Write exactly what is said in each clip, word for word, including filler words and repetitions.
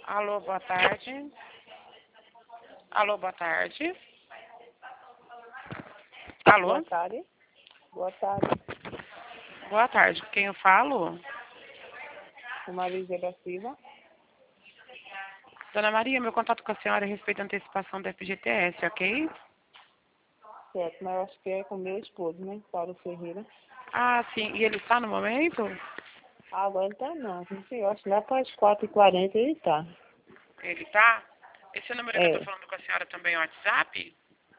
Alô, boa tarde. Alô, boa tarde. Alô? Boa tarde. Boa tarde. Boa tarde. Quem eu falo? Maria da Silva. Dona Maria, meu contato com a senhora é a respeito da antecipação do F G T S, ok? Certo, mas eu acho que é com meu esposo, né? Paulo Ferreira. Ah, sim. E ele está no momento? Agora ele tá não. Eu acho que lá para as quatro e quarenta ele tá. Ele tá? Esse número que eu É. tô falando com a senhora também é o WhatsApp?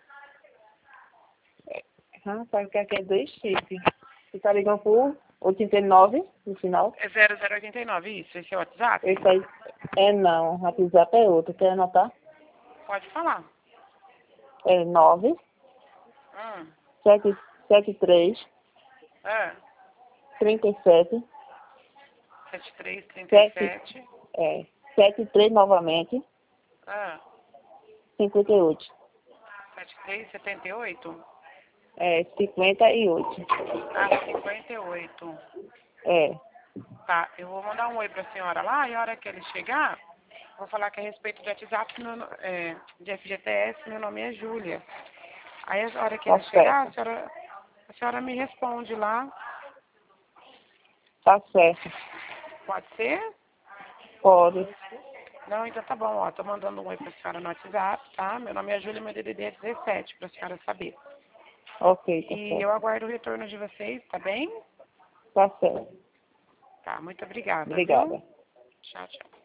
Ah, sabe que aqui é dois chips. Você tá ligando por oitenta e nove no final? É zero zero oitenta e nove, isso. Esse é o WhatsApp? Esse aí é não. O WhatsApp é outro. Quer anotar? Pode falar. É nove Hum. sete sete três É. trinta e sete sete três trinta e sete sete. é sete três novamente É. cinquenta e oito. setenta e três setenta e oito? É cinquenta e oito. Ah, cinquenta e oito. É. Tá, eu vou mandar um oi pra senhora lá e a hora que ele chegar, vou falar que a respeito de WhatsApp, meu, no- é, de F G T S, meu nome é Júlia. Aí a hora que Tá ele chegar, a certo. senhora, a senhora me responde lá. Tá certo. Pode ser? Pode. Não, então tá bom, ó. Tô mandando um oi pra senhora no WhatsApp, tá? Meu nome é Júlia, meu D D D é dezessete, pra senhora saber. Ok, tá E eu certo. aguardo o retorno de vocês, tá bem? Tá certo. Tá, muito obrigada, viu? Obrigada. Tchau, tchau.